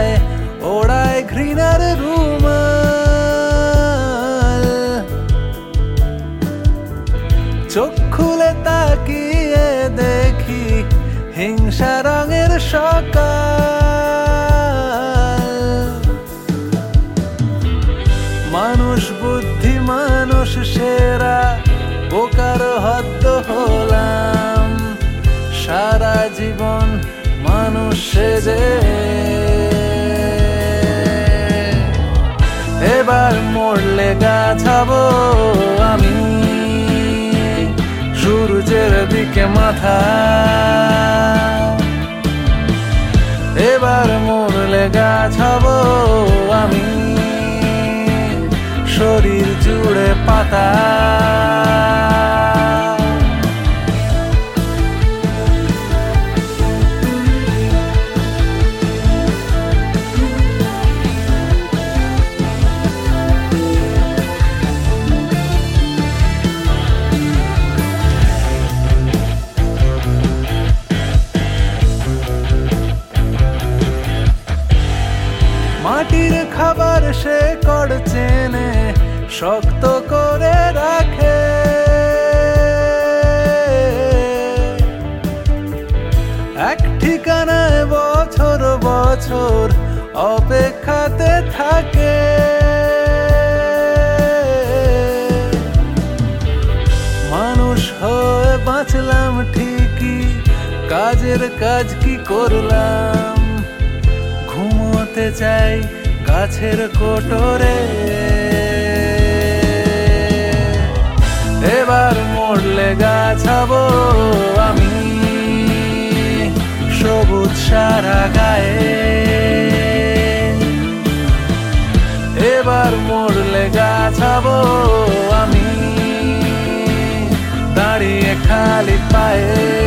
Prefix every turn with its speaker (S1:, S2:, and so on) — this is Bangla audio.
S1: মাথায় ওড়ায় ঘৃণার রুমাল। চোখ খুলে তাকিয়ে দেখি হিংসা রঙের সকাল। মানুষ বুদ্ধি মানুষ সেরা, বোকার হদ্দ হলাম সারা জীবন মানুষ সেজে। এবার মরলে গাছাবো আমি সূর্যের দিকে মাথা। এবার মরলে গাছাবো আমি শরীর জুড়ে পাতা। মাটির খাবার সে কড় চেনে শক্ত করে রাখে। এক ঠিকানায় বছর বছর অপেক্ষাতে থাকে। মানুষ হয়ে বাঁচলাম ঠিকই, কাজের কাজ কি করলাম? ঘুমোতে চাই গাছের কোটরে। এবার মরলে গাছাবো আমি সবুজ সারা গায়ে। এবার মরলে গাছাবো আমি দাঁড়িয়ে খালি পায়ে।